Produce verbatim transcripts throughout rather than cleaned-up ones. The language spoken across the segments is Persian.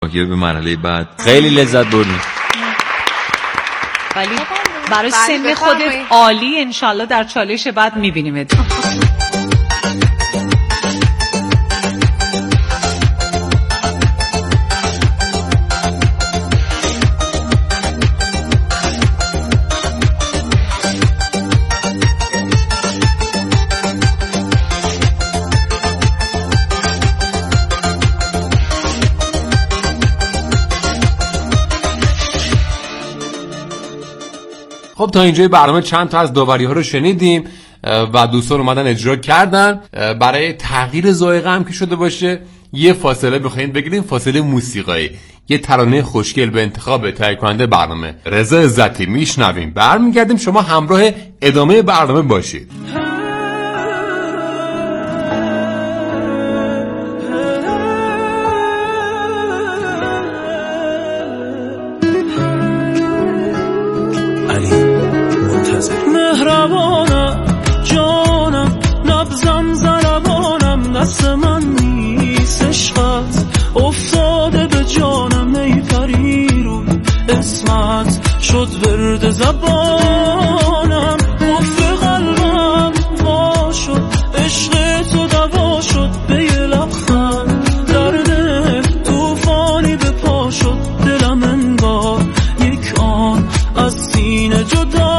به مرحله بعد خیلی لذت بردیم. ولی برای سن خودت عالی، انشالله در چالش بعد میبینیم. خب تا اینجای برنامه چند تا از داوری ها رو شنیدیم و دوستان اومدن اجرا کردن. برای تغییر ذائقه هم که شده باشه یه فاصله بخواید بگیریم، فاصله موسیقایی، یه ترانه خوشگل به انتخاب تهیه کننده برنامه رضا عزتی میشنویم، برمیگردیم. شما همراه ادامه برنامه باشید. مهربانم جانم، نبزم زربانم، دست من نیست عشقت افتاده به جانم، ای پری روی اسمت شد ورد زبانم، قفل قلبم وا شد، عشق تو دوا شد، به یه لبخند درد توفانی به پا شد، دلم انگار یک آن از سینه جدا.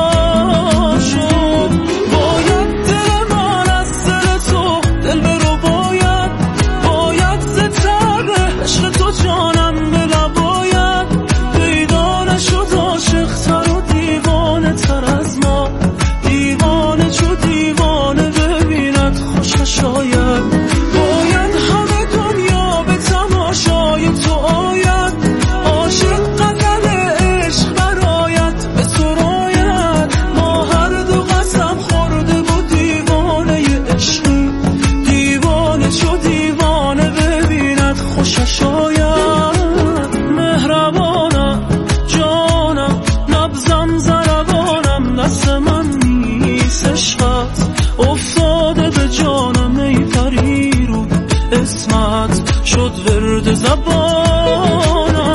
شد ورد زبانم.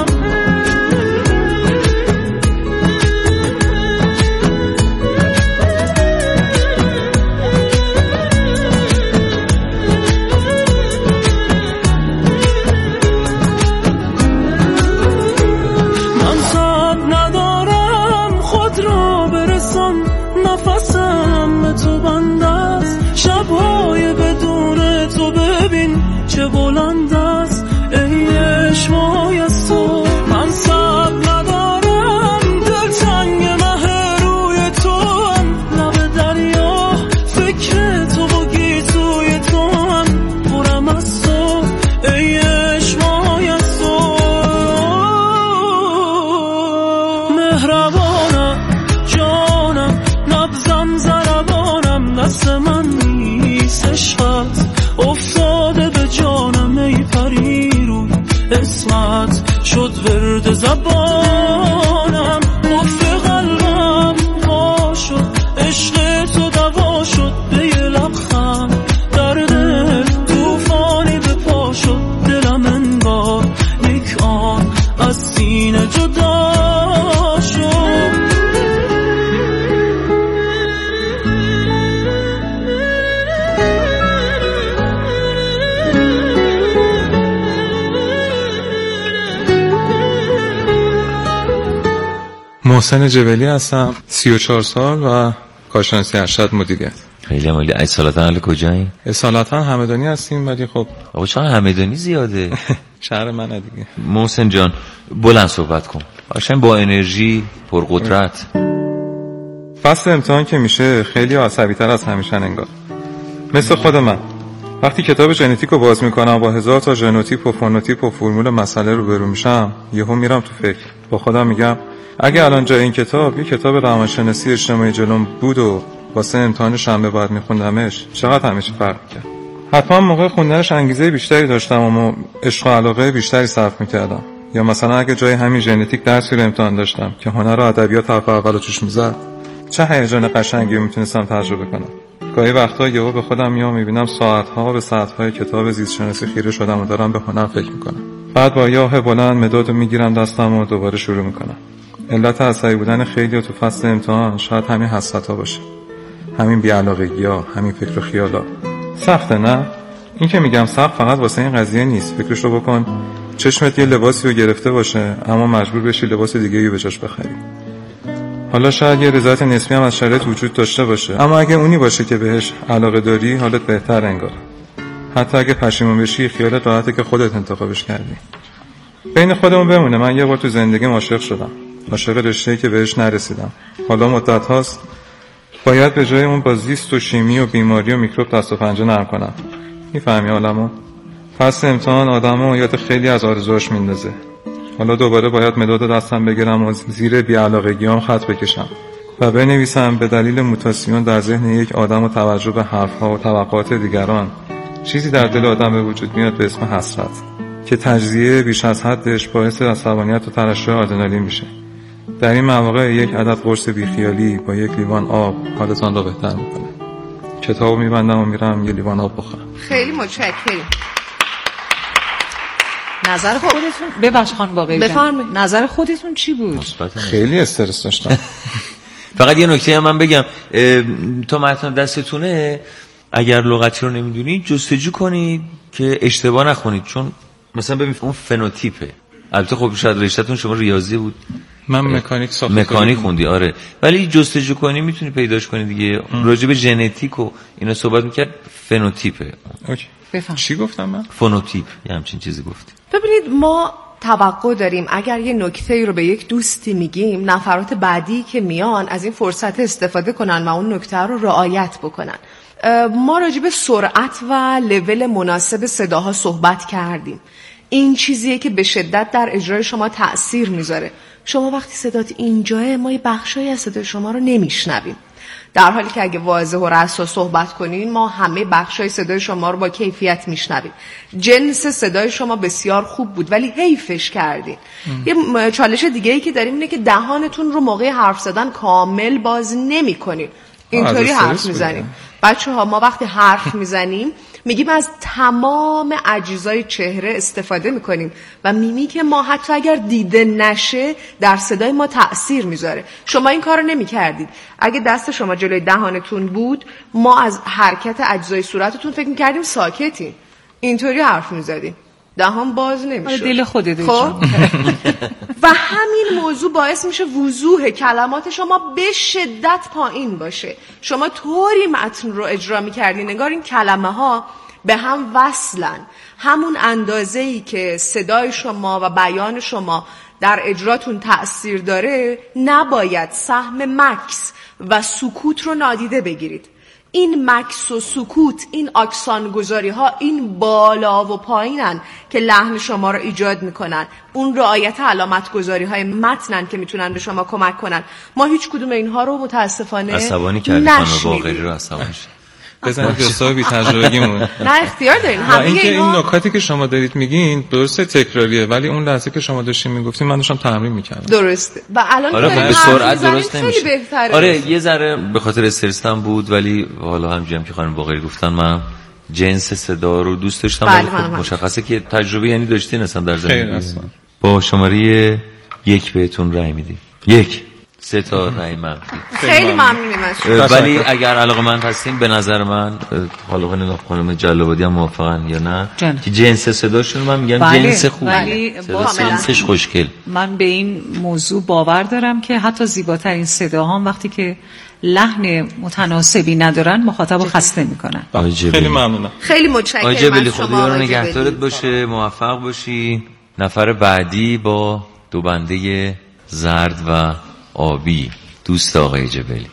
من صبر ندارم خود را برسان، نفسم به تو بند است، شبهای بدون تو ببین چه بلند است، ای عشقای از تو. من صبر ندارم، دلتنگ مه روی تو هم، لب دریا فکر تو و گیسوی تو هم، پرم از تو ای عشقای از تو. مهربانم جانم، نبزم زربانم، دست من نیست عشقت افتاده به جانم، ای پری روی اسمت شد ورد زبانم، قفل قلبم وا شد، عشق تو دوا شد، به یه لبخند درد توفانی به پا شد، دلم انگار یک آن از سینه جدا شد. محسن جبلی هستم، سی و چهار سال و کارشناسی ارشد مدیریت. خیلی عالی. اصالتا اهل کجایی؟ اصالتا همدانی هستیم، ولی خب آقا چرا همدانی زیاده؟ شهر منه دیگه. محسن جان بلند صحبت کن، قشنگ با انرژی، پرقدرت. فصل امتحان که میشه خیلی عصبی تر از همیشه انگار، مثل خود من. وقتی کتاب ژنتیک رو باز میکنم با هزار تا ژنوتیپ و فونوتیپ و فرمول مسئله روبرو میشم، یهو میرم تو فکر، با خودم میگم اگه الان جای این کتاب یه کتاب روانشناسی اجتماعی جلوم بود و واسه امتحان شنبه بعد میخوندمش، چقدر همیشه فرق میکرد. حتما موقع خوندنش انگیزه بیشتری داشتم و عشق و علاقه بیشتری صرف میکردم. یا مثلا اگه جای همین ژنتیک درسی رو امتحان داشتم که هنر و ادبیات حرف اولو توش میزد، چه هیجان قشنگی رو میتونستم تجربه کنم. گاهی وقتا یهو به خودم میام میبینم ساعت‌ها به ساعت‌های کتاب زیست شناسی خیره شدم و دارم به هنر فکر میکنم. بعد با یاه بلند مداد رو میگیرم دستم و دوباره شروع میکنم. علت عصبی بودن خیلی تو فصل امتحان شاید همین حسرت‌ها باشه، همین بی‌علاقگی‌ها، همین فکر و خیالا. سخته نه؟ این که میگم سخت فقط واسه این قضیه نیست. فکرش رو بکن چشمت یه لباسی رو گرفته باشه اما مجبور بشی لباس دیگه رو به جاش بخری. حالا شاید یه رضایت نسبی هم از شرایط وجود داشته باشه، اما اگه اونی باشه که بهش علاقه داری حالت بهتر انگار. حتی اگه پشیمون بشی خیالت راحته که خودت انتخابش کردی. بین خودمون بمونه، من یه بار تو زندگیم عاشق شدم، عاشق رشته‌ای که بهش نرسیدم. حالا مدت هاست باید به جای اون با زیست و شیمی و بیماری و میکروب دست و پنجه نرم کنم. میفهمی عالمو؟ پس امتحان آدمو یاد خیلی از آرزوهاش میندازه. حالا دوباره باید مداد دستم بگیرم و زیر بی‌علاقگیام خط بکشم و بنویسم به دلیل موتاسیون در ذهن یک آدم و توجه به حرفها و توقعات دیگران چیزی در دل آدم به وجود میاد به اسم حسرت که تجزیه بیش از حدش باعث عصبانیت و ترشح آدرنالین میشه. در این مواقع یک عدد قرص بیخیالی با یک لیوان آب حالتان را بهتر میکنه. کتابو میبندم و میرم یه لیوان آب بخورم. خیلی متشکرم. نظر خودتون ببخش خانم باقری بفرمایید. نظر خودتون چی بود؟ خیلی استرس داشتم. فقط یه نکته هم من بگم، تا متن دستتونه اگر لغتی رو نمیدونید جستجو کنید که اشتباه نکنید، چون مثلا ببینید اون فنوتیپه. البته خب شاید رشته‌تون شما ریاضی بود، من مکانیک ساختم. مکانیک خوندی آره، ولی جستجو کنی میتونی پیداش کنی دیگه. راجع به ژنتیک و اینا صحبت میکرد، فنوتیپه. اوکی. بفهم. چی گفتم من؟ فنوتیپ یه همچین چیزی گفتی. ببینید ما توقع داریم اگر یه نکته‌ای رو به یک دوستی میگیم نفرات بعدی که میان از این فرصت استفاده کنن و اون نکته رو رعایت بکنن. ما راجع به سرعت و لول مناسب صداها صحبت کردیم. این چیزیه که به شدت در اجرای شما تأثیر میذاره. شما وقتی صدات اینجاه ما یه بخشایی از صدای شما رو نمیشنویم، در حالی که اگه واضح و رسا صحبت کنین ما همه بخشای صدای شما رو با کیفیت میشنویم. جنس صدای شما بسیار خوب بود ولی حیفش کردین. یه چالش دیگه ای که داریم اینه که دهانتون رو موقع حرف زدن کامل باز نمی‌کنین. اینطوری حرف میزنیم. بچه‌ها ما وقتی حرف میزنیم میگیم از تمام اجزای چهره استفاده میکنیم و میمیک ما حتی اگر دیده نشه در صدای ما تأثیر میذاره. شما این کارو نمیکردید. اگه دست شما جلوی دهانتون بود ما از حرکت اجزای صورتتون فکر میکردیم ساکتین، اینطوری حرف میزدیم، دهان باز نمیشد. دل خودت. خب و همین موضوع باعث میشه وضوح کلمات شما به شدت پایین باشه. شما طوری متن رو اجرا میکردین انگار این کلمه ها به هم وصلن. همون اندازه‌ای که صدای شما و بیان شما در اجراتون تأثیر داره نباید سهم مکس و سکوت رو نادیده بگیرید. این مکس و سکوت، این اکسان گذاری ها، این بالا و پایینن که لحن شما رو ایجاد میکنن. اون رعایت علامت گذاری های متنن که میتونن به شما کمک کنن. ما هیچ کدوم اینها رو متاسفانه عصبانی کردی خانم باقری رو عصبانی شد. بزنید دوستا بی تجربگیمون. نه اختیار دارین. همه اینکه اینا... این نکاتی که شما دارید میگین درسته تکراریه، ولی اون لحظه که شما داشتین میگفتین من داشتم تمرین میکردم. درسته. و الان آره به سرعت درست نمیشه. بهتره. آره یه ذره به خاطر استرسم بود، ولی حالا همینجوری که خانم باقری گفتن من جنس صدا رو دوست داشتم. ولی خب مشخصه که تجربه یعنی داشتین اصلا در زندگی. با شماره یک بهتون رأی میدیم. یک سه تا رأی منفی. خیلی ممنونیم از شما. ولی اگر علاقه‌مند هستین به نظر من حالا نگاه خانم جلابادی هم موافقن یا نه جن. که جنس صداشون من میگم بله. جنس خوبه، ولی جنسش خوشگل. من به این موضوع باور دارم که حتی زیباترین صداها وقتی که لحن متناسبی ندارن مخاطب رو خسته میکنن. خیلی ممنونم. خیلی متشکرم از شما. خدا یارو نگهدارت باشه، موفق باشی. نفر بعدی با دو بنده زرد و آبی، دوست آقای جبلی.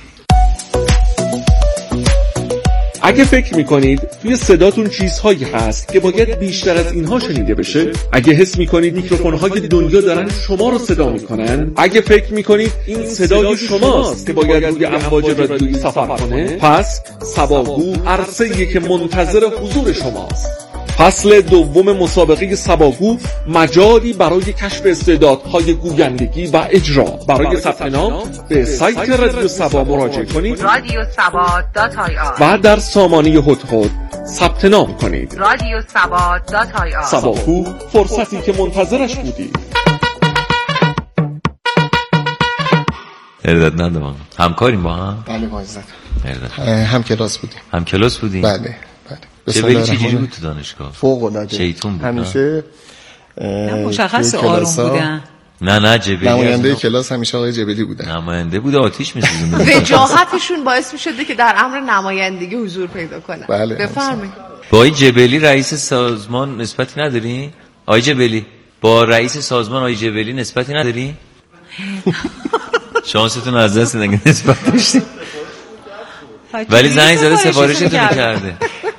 اگه فکر میکنید توی صداتون چیزهایی هست که باید بیشتر از اینها شنیده بشه، اگه حس میکنید میکروفون‌های دنیا دارن شما رو صدا میکنن، اگه فکر میکنید این صدای شماست که باید روی امواج رادیویی سفر کنه، پس سباگو عرصه‌ایه که منتظر حضور شماست. فصل دوم مسابقه سباگو مجالی برای کشف استعدادهای گویندگی و اجرا. برای ثبت نام به سایت رادیو سبا مراجعه کنید، رادیو سبا دات آی آر، و در سامانه هدهد ثبت نام کنید. رادیو سبا دات آی آر. سباکو، فرصتی که منتظرش بودید. ارداد ندارم. همکاریم با هم؟ بله معزز. ارداد. هم کلاس بودیم. هم کلاس بودیم؟ بله بله. چه چجوری بود تو دانشگاه؟ فوق العاده. شیطون بود. همیشه مشخص آروم بودن. نه نه جبلی نماینده کلاس همیشه آقای جبلی بودن. نماینده بود، آتیش می‌سوزوند. وجاهتشون باعث می‌شد که در امر نمایندگی حضور پیدا کنن. بله. بفرمایید. با آقای جبلی رئیس سازمان نسبتی نداری؟ آقای جبلی با رئیس سازمان آقای جبلی نسبتی نداری؟ شانستون از دست نگه نسبت داشتی. ولی زنگ زده سفارشتون کرده.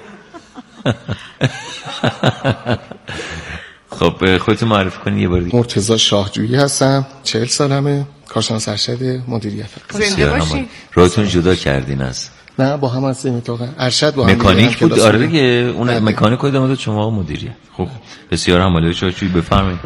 خب خودتون معرفی کنید یه بار دیگه. مرتضی شاهجویی هستم، چهل سالمه، کارشناس ارشد مدیریت. زنده باشین. راهتون جدا کردین از؟ نه با هم هستیم اتفاقا. ارشد با هم مکانیک بود. آره دیگه اون مکانیک رو دادم شما مدیریت. خب بسیار همالی شاهجویی بفرمایید.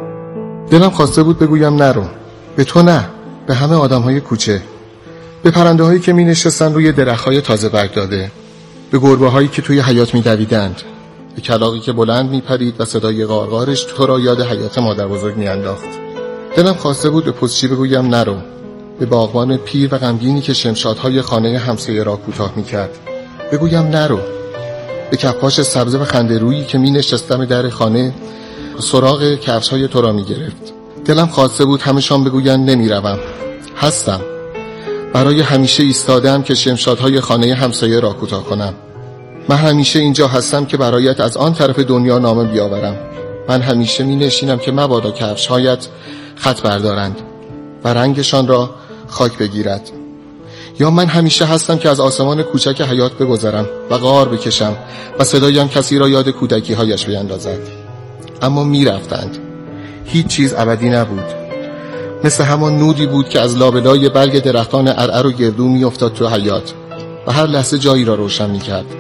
دلم خواسته بود بگویم نرو. به تو نه، به همه آدم‌های کوچه. به پرنده‌هایی که می‌نشستن روی درخت‌های تازه برگ داده. به گربه‌هایی که توی حیاط می‌دویدند. به کلاغی که بلند میپرید و صدای غارغارش تو را یاد حیات مادر بزرگ میانداخت. دلم خواسته بود به پستچی بگویم نرو. به باغبان پیر و غمگینی که شمشادهای خانه همسایه را کوتاه میکرد بگویم نرو. به کفاش سبز و خنده رویی که می نشستم در خانه سراغ کفش‌های تو را میگرفت. دلم خواسته بود همشان بگویند نمیروم. هستم. برای همیشه ایستادم که شمشادهای خانه همسایه را کوتاه کنم. من همیشه اینجا هستم که برایت از آن طرف دنیا نامه بیاورم. من همیشه می نشینم که مبادا کفش‌هایت خط بردارند و رنگشان را خاک بگیرد. یا من همیشه هستم که از آسمان کوچک حیات بگذرم و غار بکشم و صدایم کسی را یاد کودکی هایش بیندازد. اما می رفتند. هیچ چیز ابدی نبود. مثل همان نودی بود که از لابلای برگ درختان عرعر و گردو می افتاد تو حیات و هر لحظه جایی را روشن می کرد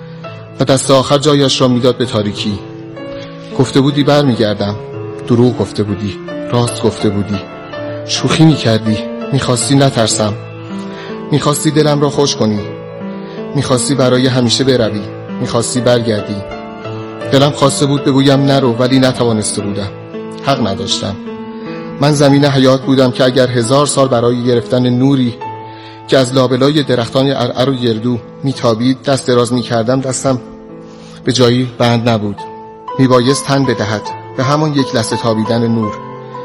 و دست آخر جایش را میداد به تاریکی. گفته بودی بر می گردم. دروغ گفته بودی. راست گفته بودی. شوخی می کردی. می خواستی نترسم. می خواستی دلم را خوش کنی. می خواستی برای همیشه بروی. می خواستی برگردی. دلم خواسته بود بگویم نرو ولی نتوانسته بودم. حق نداشتم. من زمین حیات بودم که اگر هزار سال برای گرفتن نوری که از لابلای درختان عرعر و گردو میتابید دست دراز میکردم دستم به جایی بند نبود. میبایست تن بدهد به همان یک لحظه تابیدن نور.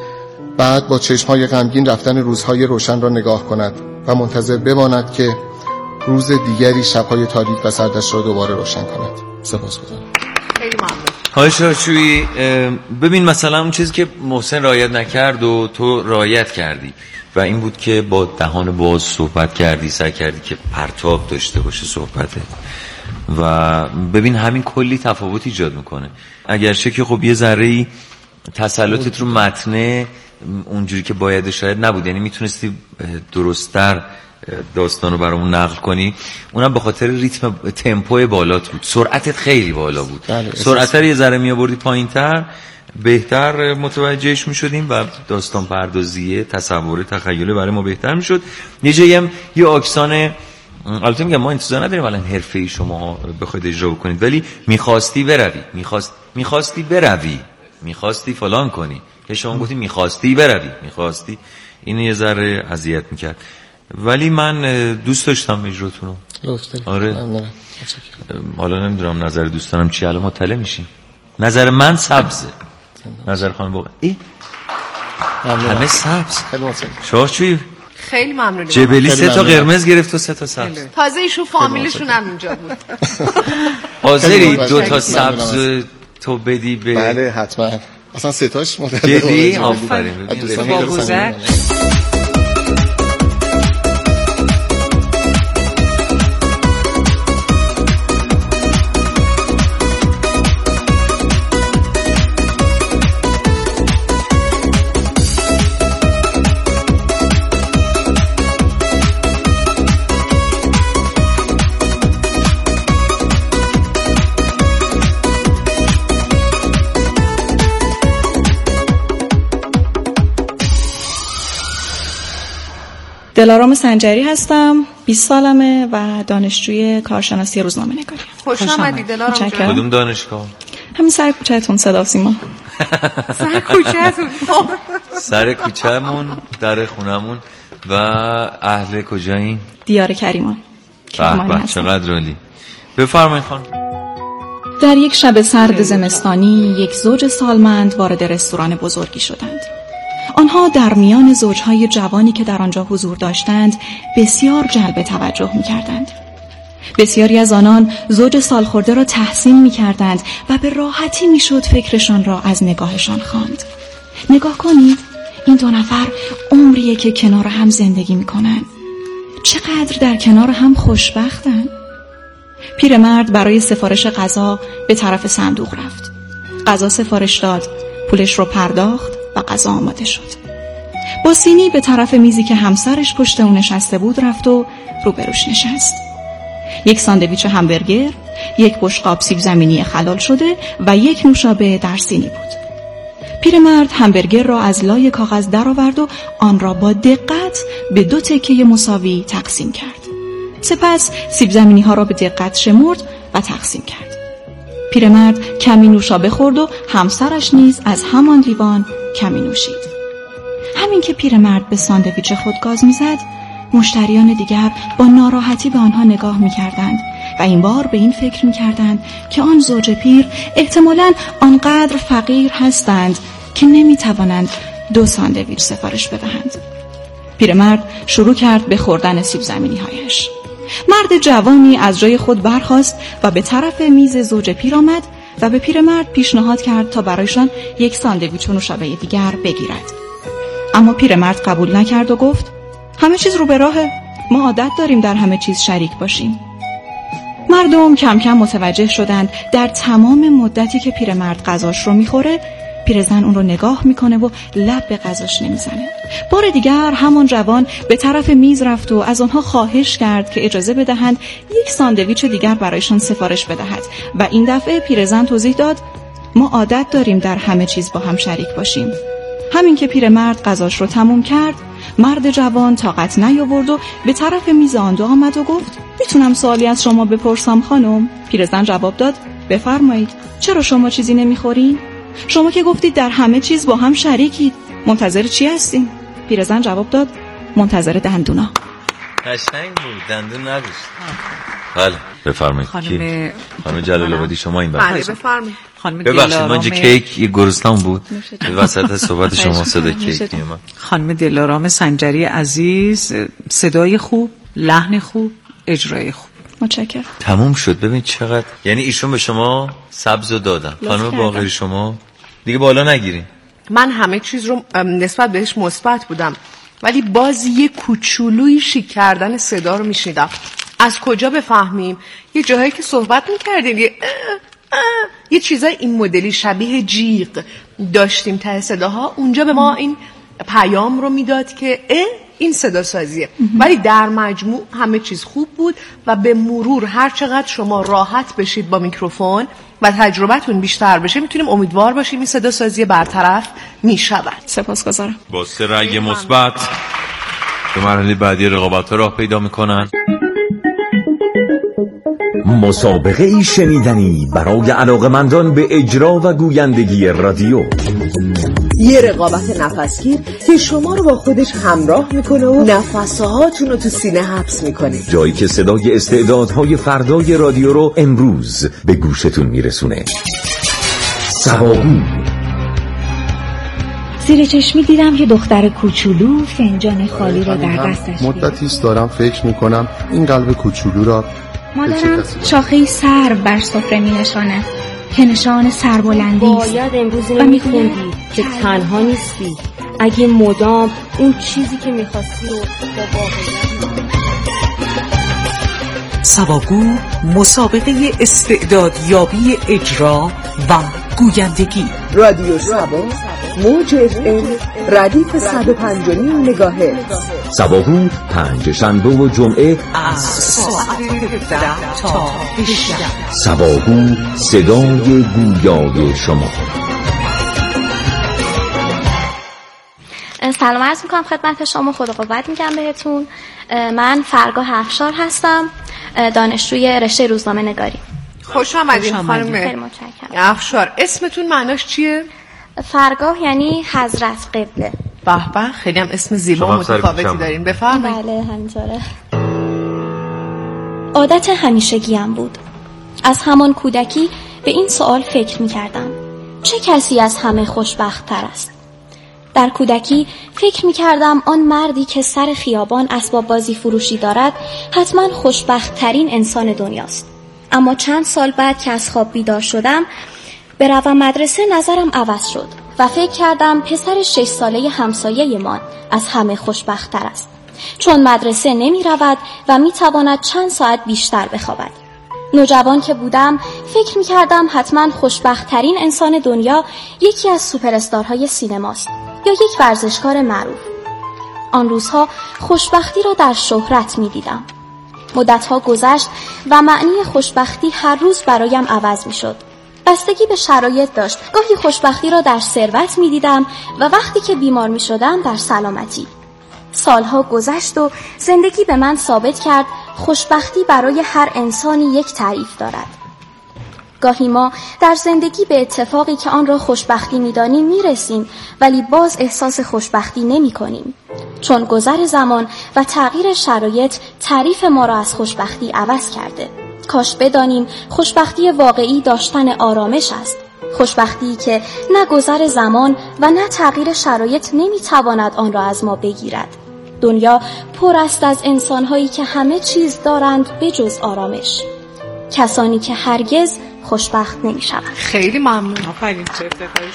بعد با چشمهای غمگین رفتن روزهای روشن را نگاه کند و منتظر بماند که روز دیگری شبهای تاریک و سردش را دوباره روشن کند. سپاسگزارم. خیلی ممنون. های شاهجویی ببین مثلا اون چیزی که محسن رعایت نکرد و تو رعایت کردی و این بود که با دهان باز صحبت کردی، سعی کردی که پرتاب داشته باشه صحبته و ببین همین کلی تفاوت ایجاد میکنه. اگرچه که خب یه ذره‌ای تسلطت رو متن اونجوری که باید شاید نبود، یعنی میتونستی درست‌تر داستانو برامون نقل کنی، اونم به خاطر ریتم تمپو بالات بود، سرعتت خیلی بالا بود. سرعت رو یه ذره میآوردی پایین‌تر بهتر متوجهش میشدیم و داستان پردازیه تصور تخیلی برای ما بهتر میشد. یه جایی هم یه آکسان، البته میگم ما انتظار نداریم الان حرفه‌ای شما بخواید اجرا کنید، ولی میخواستی بروی، میخواست میخواستی بروی، میخواستی فلان کنی که شما گفتی میخواستی بروی، میخواستی، این یه ذره اذیت میکرد. ولی من دوست داشتم اجراتونو. آره. حالا نمیدونم نظر دوستانم چی، الان مطلع میشیم. نظر من سبزه. نظر خانم باقی ای همه سبز. شاهجویی خیلی ممنونم. جبلی سه تا قرمز گرفت و سه تا سبز. تازه ایشون فامیلشون هم اینجا بود. حاضری دو تا سبز تو بدی به؟ بله حتما. اصلا سه تاش مدت. جدی آفرین. با گذشت دلارام سنجری هستم، بیست سالمه و دانشجوی کارشناسی روزنامه نگاری. خوش آمدید دلارام جان. کدوم دانشگاه؟ همین سر کوچه‌تون صدا سیما. سر کوچه‌تون. سر کوچه‌مون، در خونمون. و اهل کجایین؟ دیار کریمان. به چقدر عالی. بفرمایید خانم. در یک شب سرد زمستانی یک زوج سالمند وارد رستوران بزرگی شدند. آنها در میان زوجهای جوانی که در آنجا حضور داشتند بسیار جلب توجه می‌کردند. بسیاری از آنان زوج سالخورده را تحسین می‌کردند و به راحتی می‌شد فکرشان را از نگاهشان خواند. نگاه کنید، این دو نفر عمریه که کنار هم زندگی می‌کنند. چقدر در کنار هم خوشبختند. پیرمرد برای سفارش غذا به طرف صندوق رفت. غذا سفارش داد، پولش رو پرداخت و غذا آماده شد. با سینی به طرف میزی که همسرش پشت اون نشسته بود رفت و روبروش نشست. یک ساندویچ همبرگر، یک بشقاب سیب زمینی خلال شده و یک نوشابه در سینی بود. پیرمرد همبرگر را از لای کاغذ درآورد و آن را با دقت به دو تکه مساوی تقسیم کرد. سپس سیب زمینی ها را به دقت شمرد و تقسیم کرد. پیرمرد کمی نوشابه خورد و همسرش نیز از همان لیوان کمی نوشید. همین که پیرمرد به ساندویچ خود گاز می‌زد، مشتریان دیگر با ناراحتی به آنها نگاه می‌کردند و این بار به این فکر می‌کردند که آن زوج پیر احتمالاً آنقدر فقیر هستند که نمی‌توانند دو ساندویچ سفارش بدهند. پیرمرد شروع کرد به خوردن سیب زمینی‌هایش. مرد جوانی از جای خود برخاست و به طرف میز زوج پیر آمد و به پیرمرد پیشنهاد کرد تا برایشان یک ساندویچ و نوشابه دیگر بگیرد. اما پیرمرد قبول نکرد و گفت همه چیز رو به راهه، ما عادت داریم در همه چیز شریک باشیم. مردم کم کم متوجه شدند در تمام مدتی که پیرمرد غذاش رو میخوره، پیرزن اون رو نگاه میکنه و لب به غذاش نمیزنه. بار دیگر همان جوان به طرف میز رفت و از آنها خواهش کرد که اجازه بدهند یک ساندویچ دیگر برایشان سفارش بدهد و این دفعه پیرزن توضیح داد ما عادت داریم در همه چیز با هم شریک باشیم. همین که پیرمرد غذاش رو تموم کرد، مرد جوان طاقت نیاورد و به طرف میز آن دو آمد و گفت میتونم سوالی از شما بپرسم خانم؟ پیرزن جواب داد بفرمایید. چرا شما چیزی نمیخورین؟ شما که گفتید در همه چیز با هم شریکید، منتظر چی هستین؟ پیرزن جواب داد منتظر دندونا. قشنگ بود، دندون نداشت. بله بفرمایید. خانم خانم جلال آبادی شما این بله بفرمایید. خانم ببخشید من اینجا کیک یه گرسنم بود وسط صحبت شما صدا کیک میومد. خانم دلارام سنجری عزیز، صدای خوب، لحن خوب، اجرای خوب. متشکرم. تموم شد. ببین چقدر، یعنی ایشون به شما سبزو دادن، خانم باقری شما دیگه بالا نگیرین. من همه چیز رو نسبت بهش مثبت بودم، ولی باز یه کوچولوی شیک کردن صدا رو میشنیدم. از کجا بفهمیم؟ یه جاهایی که صحبت میکردیم یه اه اه یه چیزای این مدلی شبیه جیغ داشتیم ته صداها، اونجا به ما این پیام رو میداد که اه این صدا سازیه. ولی در مجموع همه چیز خوب بود و به مرور هر چقدر شما راحت بشید با میکروفون و تجربتون بیشتر بشه، میتونیم امیدوار باشیم این صدا سازی برطرف میشود. سپاسگزارم. با سه رأی مثبت به مرحله بعدی رقابت‌ها راه پیدا میکنن. مسابقه ای شنیدنی برای علاقمندان به اجرا و گویندگی رادیو. یه رقابت نفسگیر که شما رو با خودش همراه میکنه و نفسهاتون رو تو سینه حبس میکنه، جایی که صدای استعدادهای فردای رادیو رو امروز به گوشتون میرسونه. سواگو. زیر چشمی دیدم که دختر کوچولو فنجان خالی رو در دستش می‌گیره. مدتیست دارم فکر میکنم این قلب کوچولو را مادرم شاخه سر بر سفره می نشانه که نشان سربلندی است. باید امروز اینو میخوندی که تنها نیستی. اگه مدام اون چیزی که میخواستی رو با واقعیت. سواگو، مسابقه استعدادیابی اجرا و گویندگی. رادیو سبا، موج اف ام، ردیف صد و پنج و نیم مگاهرتز. سواگو پنج شنبه و جمعه از ساعت ده تا هجده. سواگو، صدای گویای شما. سلام عرض میکنم خدمت شما، خدا قوت میگم بهتون. من فرگاه افشار هستم، دانشجوی رشته روزنامه نگاری. خوش آمدین خانم. خیلی متشکرم. افشار، اسمتون معناش چیه؟ فرگاه یعنی حضرت قبله. به به، خیلی هم اسم زیبا و متفاوتی دارین. بفرمایید. بله همینطوره. عادت همیشگیم بود. از همان کودکی به این سوال فکر می‌کردم: چه کسی از همه خوشبخت‌تر است؟ در کودکی فکر می‌کردم آن مردی که سر خیابان اسباب بازی فروشی دارد حتما خوشبخت‌ترین انسان دنیاست. اما چند سال بعد که از خواب بیدار شدم، بروم مدرسه نظرم عوض شد و فکر کردم پسر شش ساله همسایه من از همه خوشبخت‌تر است، چون مدرسه نمی رود و می تواند چند ساعت بیشتر بخوابد. نوجوان که بودم فکر می کردم حتما خوشبخت‌ترین انسان دنیا یکی از سوپر استارهای سینماست یا یک ورزشکار معروف. آن روزها خوشبختی را در شهرت می دیدم. مدتها گذشت و معنی خوشبختی هر روز برایم عوض می شد. بستگی به شرایط داشت. گاهی خوشبختی را در ثروت می دیدم و وقتی که بیمار می شدم در سلامتی. سالها گذشت و زندگی به من ثابت کرد خوشبختی برای هر انسانی یک تعریف دارد. گاهی ما در زندگی به اتفاقی که آن را خوشبختی می دانیم می رسیم، ولی باز احساس خوشبختی نمی کنیم، چون گذر زمان و تغییر شرایط تعریف ما را از خوشبختی عوض کرده. کاش بدانیم خوشبختی واقعی داشتن آرامش است. خوشبختی که نه گذر زمان و نه تغییر شرایط نمیتواند آن را از ما بگیرد. دنیا پر است از انسانهایی که همه چیز دارند به جز آرامش. کسانی که هرگز خوشبخت نمیشوند. خیلی ممنون. آفرین، چه افتخاری.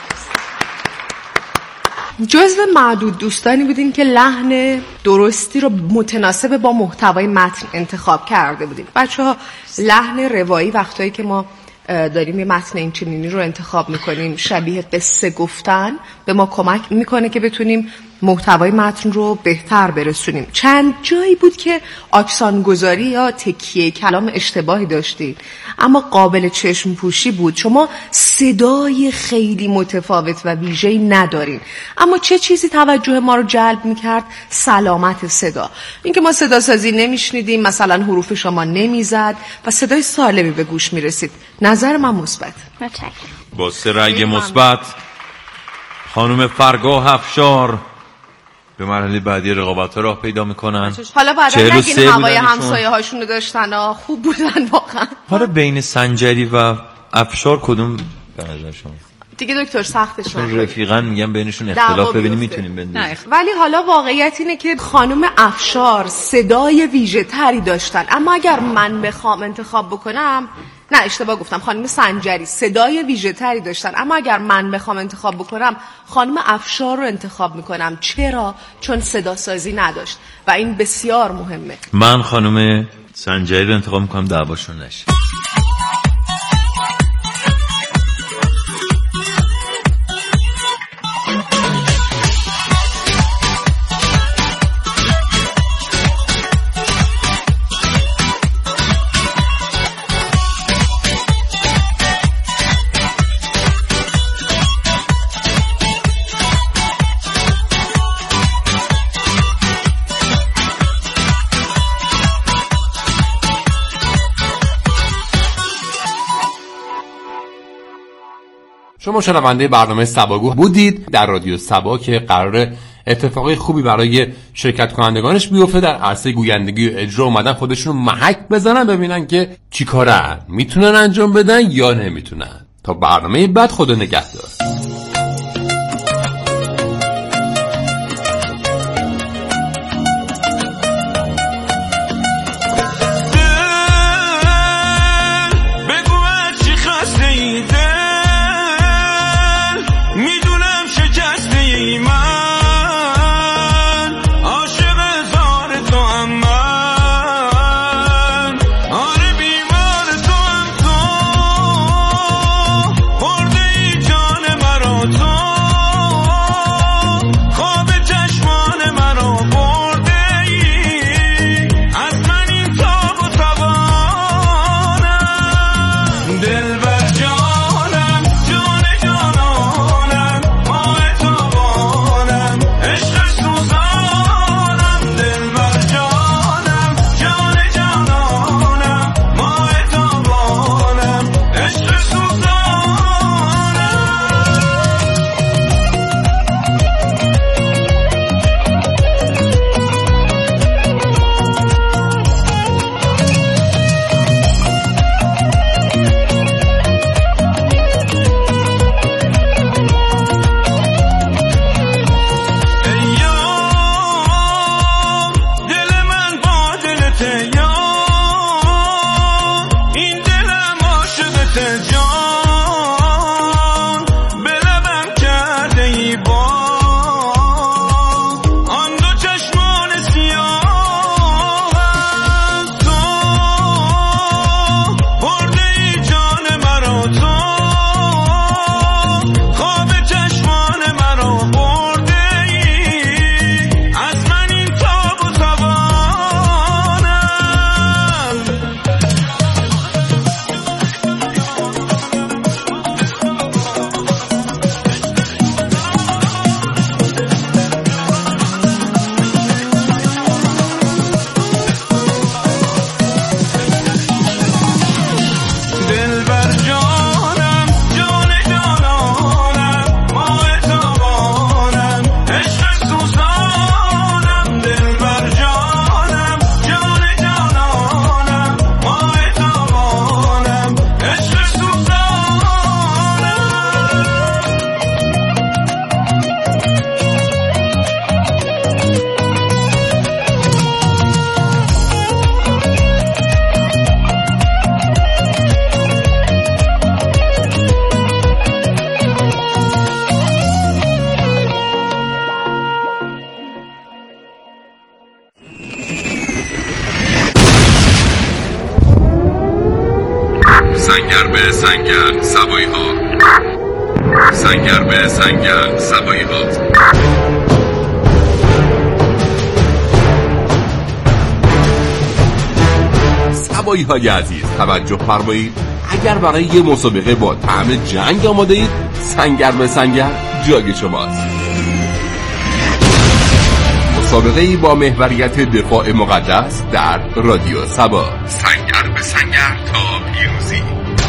جزو معدود دوستانی بودین که لحن درستی رو متناسب با محتوای متن انتخاب کرده بودین. بچه‌ها، لحن روایی وقتایی که ما داریم یه متن این چنینی رو انتخاب میکنیم شبیه قصه گفتن به ما کمک میکنه که بتونیم محتوای متن رو بهتر برسونیم. چند جایی بود که آکسان گذاری یا تکیه کلام اشتباهی داشتید اما قابل چشم پوشی بود. شما صدای خیلی متفاوت و ویژه‌ای ندارین، اما چه چیزی توجه ما رو جلب میکرد؟ سلامت صدا. اینکه ما صدا سازی نمیشنیدیم، مثلا حروف شما نمیزد و صدای سالمی به گوش میرسید. نظر من مثبت. متشکرم. با سه رنگ مثبت خانم فرگاه افشار به مرحله بعدی رقابت‌ها راه پیدا میکنن. حالا بعدا نگین هوای همسایه هاشون رو داشتن ها، خوب بودن واقعا. حالا بین سنجری و افشار کدوم به نظر شما؟ دیگه دکتر سختش شما رفیقا میگم بینشون اختلاف ببینیم میتونیم بندازیم. ولی حالا واقعیت اینه که خانم افشار صدای ویژه تری داشتن، اما اگر من بخوام انتخاب بکنم، نه اشتباه گفتم، خانم سنجری صدای ویژه تری داشتن، اما اگر من بخوام انتخاب بکنم خانم افشار رو انتخاب میکنم. چرا؟ چون صدا سازی نداشت و این بسیار مهمه. من خانم سنجری رو انتخاب میکنم دعواشون نشه. شما شنونده برنامه سباگو بودید در رادیو سبا که قرار اتفاقی خوبی برای شرکت کنندگانش بیفته در عرصه گویندگی و اجرا. اومدن خودشون محک بزنن ببینن که چی کارن، میتونن انجام بدن یا نمیتونن. تا برنامه بعد، خدا نگهدار. من به سنگر سوایی ها، سنگر به سنگر سوایی ها. سوایی های عزیز توجه فرمایید، اگر برای یه مسابقه با طعم جنگ آماده اید، سنگر به سنگر جای شماست. مسابقه ای با محوریت دفاع مقدس در رادیو سبا. سنگر به سنگر تا پیروزی.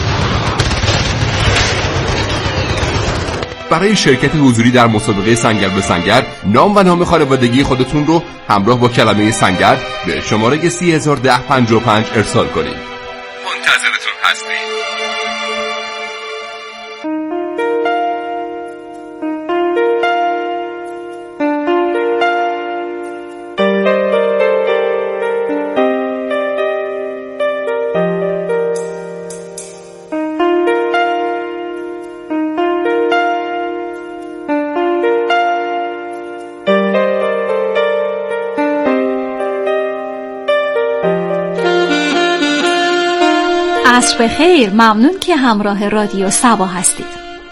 برای شرکت حضوری در مسابقه سنگر به سنگر نام و نام خانوادگی خودتون رو همراه با کلمه سنگر به شماره سی هزار ده پنجاه و پنج ارسال کنید. منتظرتون هستیم. عصر بخیر، ممنون که همراه رادیو سبا هستید.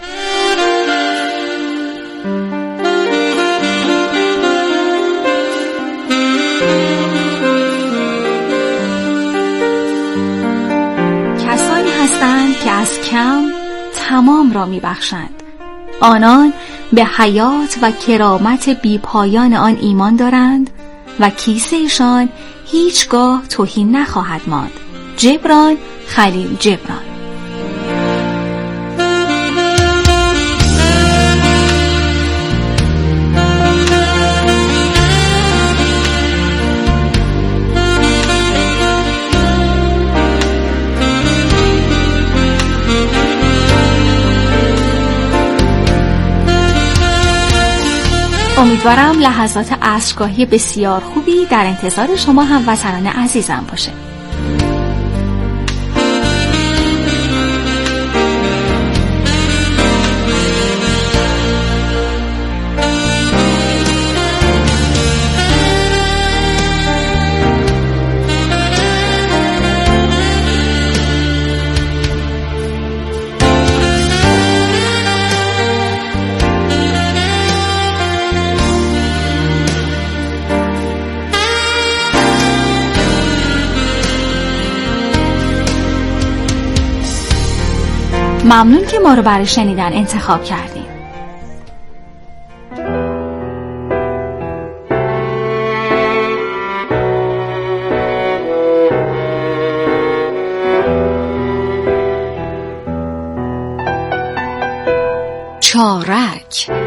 کسانی هستند که از کم تمام را میبخشند. آنان به حیات و کرامت بیپایان آن ایمان دارند و کیسهشان هیچگاه توهین نخواهد ماند. جبران خلیل جبران. امیدوارم لحظات عصرگاهی بسیار خوبی در انتظار شما هموطنان عزیزم باشه. ممنون که ما رو برای شنیدن انتخاب کردیم. چارک